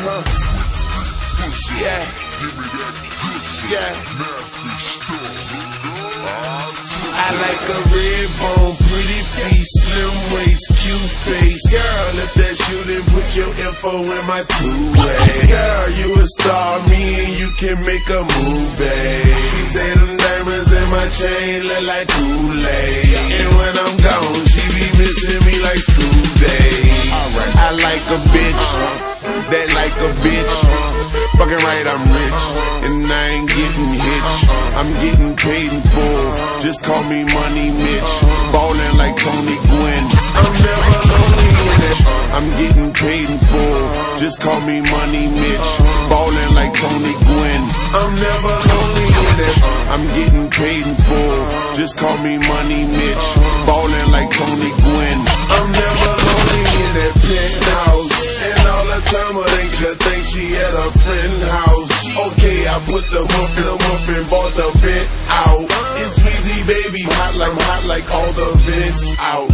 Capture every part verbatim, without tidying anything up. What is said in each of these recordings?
Uh-huh. Yeah. Yeah. I like a red bone, pretty feet, slim waist, cute face. Girl, if that's you, then put your info in my two-way. Girl, you a star, me and you can make a movie. She say them diamonds in my chain look like Kool-Aid. And when I'm gone, she be missing me like school days. I like a bitch that like a bitch. Fucking right, I'm rich, and I ain't getting hitched. I'm getting paid in full, just call me Money Mitch. Ballin' like Tony Gwynn, I'm never lonely in it. I'm getting paid in full, just call me Money Mitch. Ballin' like Tony Gwynn, I'm never lonely in it. I'm getting paid in full, just call me Money Mitch. Ballin' like Tony Gwynn, I'm never lonely in that penthouse. And all the time I think she think she at a friend house. Okay, I put the hook in the hook and bought the vent out. It's Weezy, baby, hot like hot like all the vents out.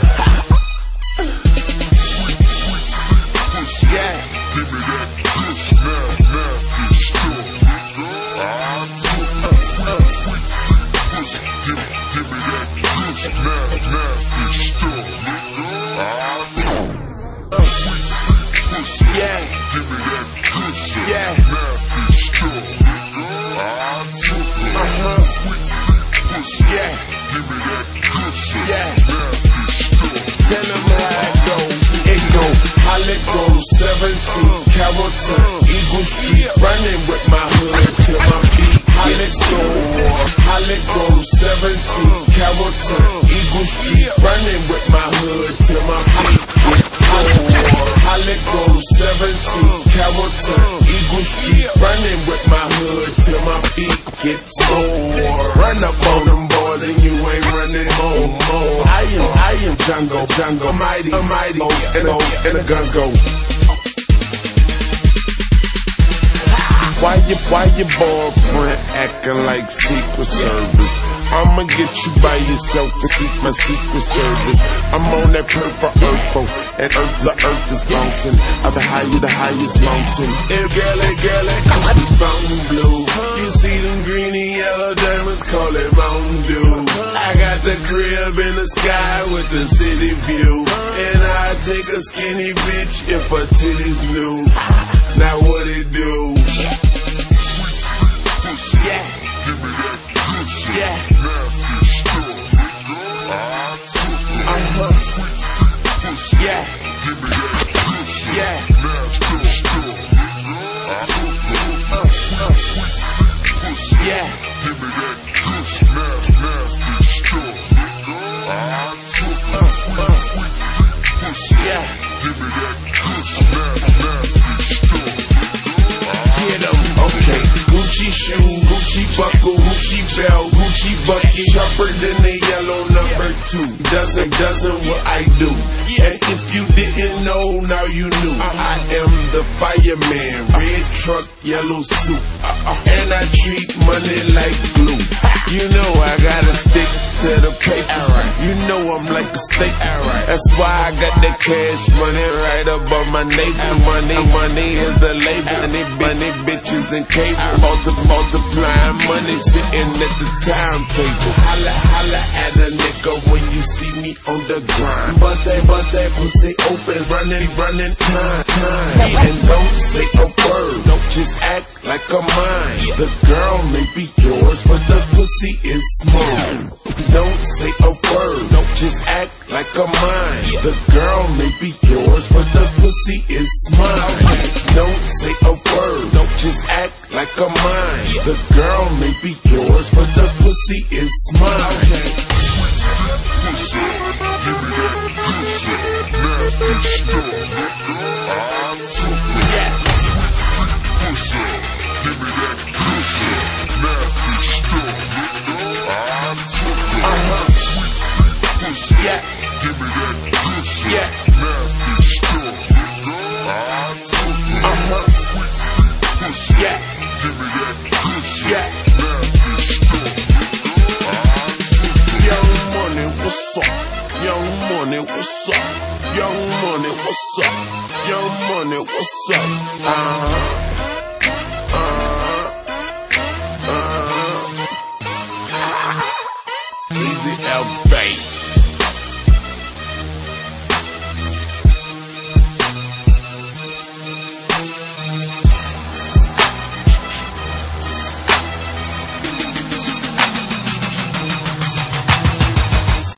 Sweet, sweet, sweet pussy. Yeah. Give me that pussy, nasty stuff. Sweet, sweet, sweet pussy. Give, give me that pussy, nasty stuff. Sweet, sweet pussy. Yeah. Give me that pussy, yeah. Nasty stuff. Uh-huh. Sweet, sweet pussy. Yeah. Give me that pussy, yeah. Nasty stuff. Tell them how it goes. It go, Holly go, seventeen, Carrollton, Eagle Street, running with my hood to my feet. Holly go, Holly go, seventeen, Carrollton, Eagle Street, running with my hood to my feet. Holly go, seventeen, Carrollton, Eagle Street, running with my hood till my feet get sore. Run up on them boys and you ain't running home more. I am, I am Django, Django, mighty, mighty, and the, and the guns go. Why you, why your boyfriend acting like Secret Service? I'ma get you by yourself and seek my Secret Service. I'm on that purple earth, and earth, the earth is bouncing. Out the higher, the highest mountain. Hey girl, hey girl, hey, I'm this fountain blue. You see them green and yellow diamonds, call it Mountain Dew. I got the crib in the sky with the city view. And I take a skinny bitch if her titties new. Now what it do? Sweet, sweet pussy. Yeah. Give me that pussy. Yeah. Nasty stuff. Uh-huh. Sweet, sweet pussy. Yeah. Give me that pussy. Yeah. Nasty stuff. Uh-huh. Sweet, sweet pussy. Yeah. Give me that pussy. Nasty stuff. Uh-huh. Sweet, sweet pussy. Yeah. Give me that pussy. Nasty stuff. Get 'em, okay. Gucci shoe, Gucci buckle, Gucci belt, Gucci bucket, sharper than the yellow number two. Doesn't, doesn't what I do. And if you didn't know, now you knew. I am the fireman, red truck, yellow suit. And I treat money like glue. You know I gotta stick to the paper. You know I'm like a steak. That's why I got that cash money right above my neighbor. Money, money is the label. Money, money, bitches and cable. Multi, multiplying money sitting at the timetable. Holla, holla at a nigga when you see me on the grind. Bust that, bust that pussy open, running, running time, time. And don't say a word, don't just act like a mine. The girl may be yours, but the pussy is small. Don't say a word, don't just act like a mine. The girl may be yours, but the pussy is mine. Don't say a word, don't just act like a mine. The girl may be yours, but the pussy is mine. Sweet, sweet pussy, give me that pussy, nasty stuff. Yeah. Sweet, sweet pussy, give me that pussy, nasty stuff. Uh-huh. Sweet, sweet pussy, yeah. Give me that pussy, yeah. Nasty stuff. Uh-huh. Sweet, sweet pussy, yeah. Give me that pussy, yeah. Nasty stuff. Young Money, what's up? Young Money, what's up? Young Young Money, what's up? Young Money, what's up? Uh-huh.